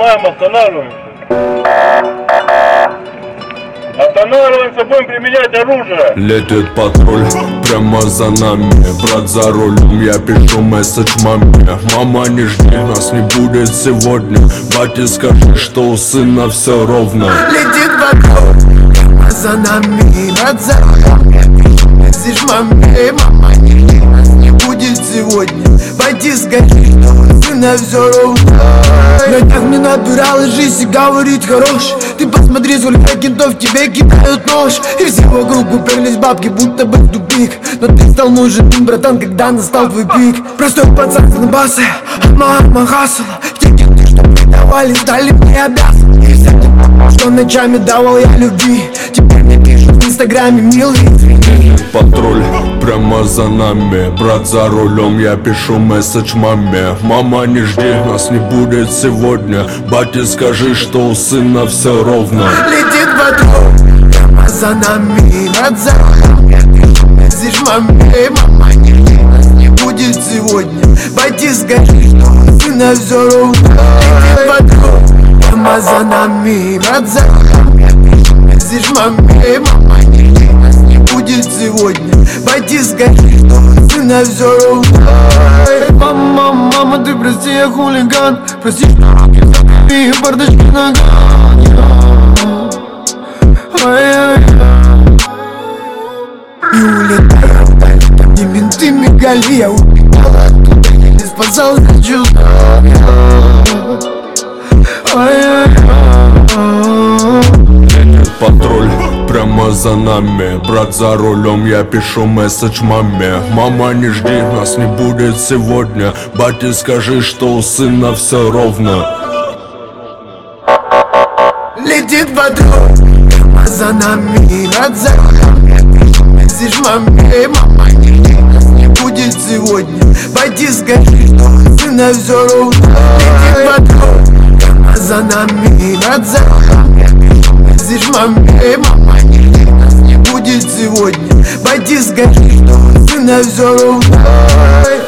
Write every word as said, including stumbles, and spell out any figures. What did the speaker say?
Снимаем, останавливаемся. Останавливаемся, будем применять оружие. Летит патруль прямо за нами. Брат за рулем, я пишу месседж маме. Мама, не жди, нас не будет сегодня. Батя, скажи, что у сына все ровно. Летит патруль прямо за нами. Брат за рулем, я пишу месседж маме. Мама, не жди, нас не будет сегодня. Батя, скажи, что у сына все ровно. На днях мне натуралы жизнь и говорить хорош. Ты посмотри, сколько кентов тебе кидают нож. И все вокруг уперлись бабки, будто бы в тупик. Но ты стал нужен им, братан, когда настал твой пик. Простой пацан с Донбасса, мама хасла. Те кенты, что предавали, стали мне обязаны. И все те, что ночами давал я любви, теперь мне пишут в инстаграме, милый, извини. Патруль прямо за нами. Брат за рулем, я пишу месседж маме. Мама, не жди, нас не будет сегодня. Батя, скажи, что у сына все ровно. Летит патруль прямо за нами. Брат за рулем, я пишу месседж маме. Мама, не жди, нас не будет сегодня. Батя, скажи, что у сына все ровно. Летит патруль прямо за нами. Брат за рулем, я пишу месседж маме. Мама, не жди, нас не будет сегодня. Батя, скажи, что у сына все ровно. Мама, мама, ты прости, я хулиган. Прости, что руки закрыли, бардачки ногами. И улетаю вдаль, там где менты мигали. Я убегал оттуда, я не спасал за чувства. Патруль прямо за нами. Брат за рулем, я пишу месседж маме. Мама, не жди, нас не будет сегодня. Батя, скажи, что у сына все ровно. Летит патруль прямо за нами. Брат за рулем, я пишу месседж маме. Мама, не жди, нас не будет сегодня. Батя, скажи, что у сына все ровно. Летит патруль прямо за нами. Брат за рулем, я пишу месседж маме. Мама, не жди, нас не будет сегодня. Батя, скажи, что у сына все ровно.